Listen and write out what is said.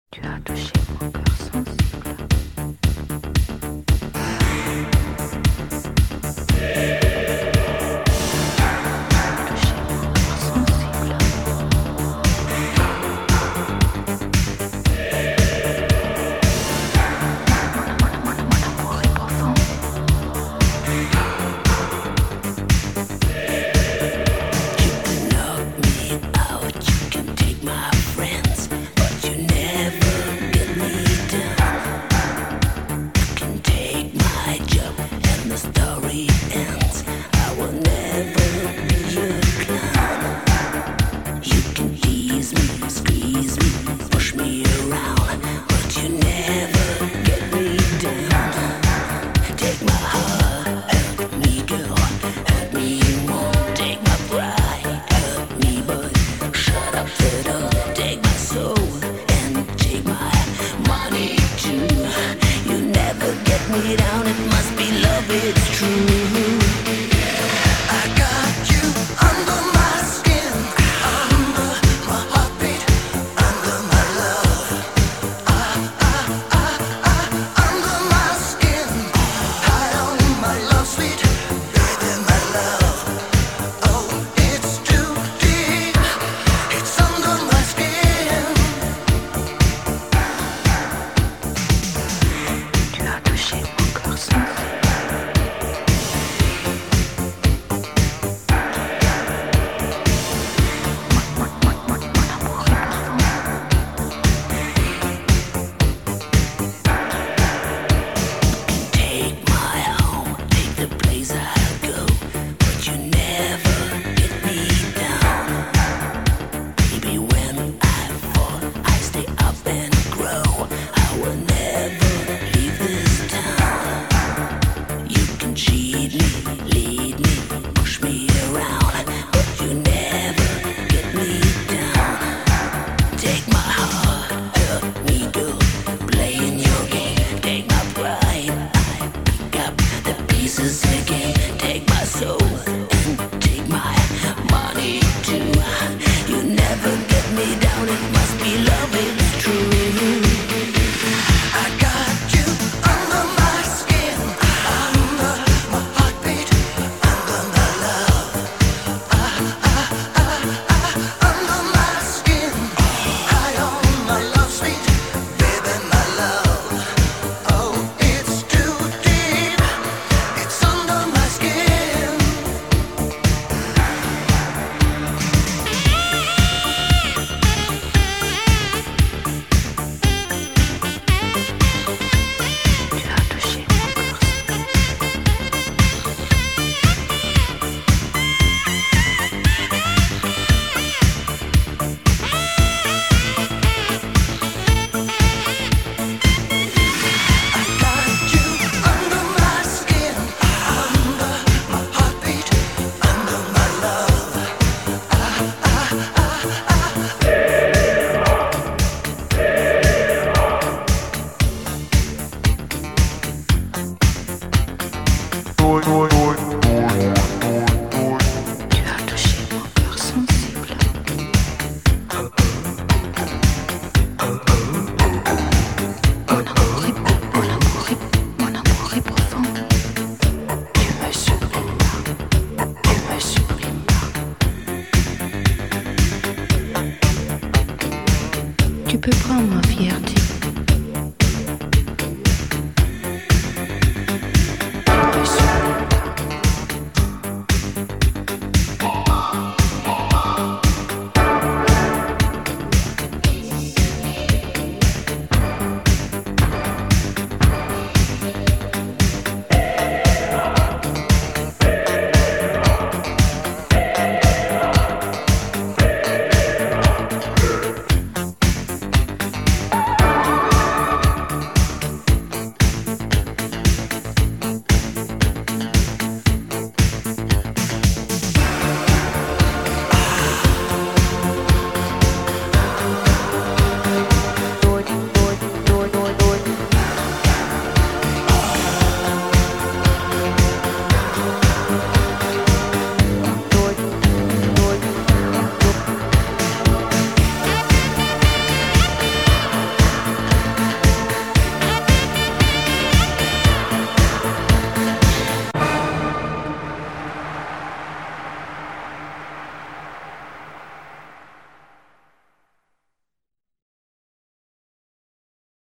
Tu as touché mon cœur sensible. Touché mon cœur sensible. Mon amour est profond. You can knock me out, you can take my friends, but you never get me down. You can take my job and the story ends. I will never be a clown. You can tease me, squeeze me, push me around, but you never get me down. Take my heart, hurt me, girl, hurt me more. Take my pride, hurt me, but shut up the door. Take my soul and take my money too. You never get me down, it must be love, it's true. I got you under my skin, under my heartbeat, under my love. Under my skin, high on my love sweet, baby, my love. Oh, it's too deep, it's under my skin. Tu as touché mon cœur sensible. Mon amour est profond. Take my home, take the place I go, but you never get me down. Baby, when I fall, I stay up and grow. I will never leave this town. You can cheat me, lead me, push me around, but you never get me down. Take my heart, hurt me, girl, playing your game. Take my pride, I pick up the pieces again. Take my soul and take my money too. You never get me down, it must be love, it's true. I got you under my skin, under my heartbeat, under my love. Under my skin, high on my love sweet, baby, my love. Oh, it's too deep, it's under my skin. Tu as touché mon cœur sensible. I got you under my skin, under my heartbeat, under my love. Tu as touché mon cœur sensible. Mon amour est profond. Tu me supplies pas. Tu me supplies pas. Tu peux prendre ma fierté.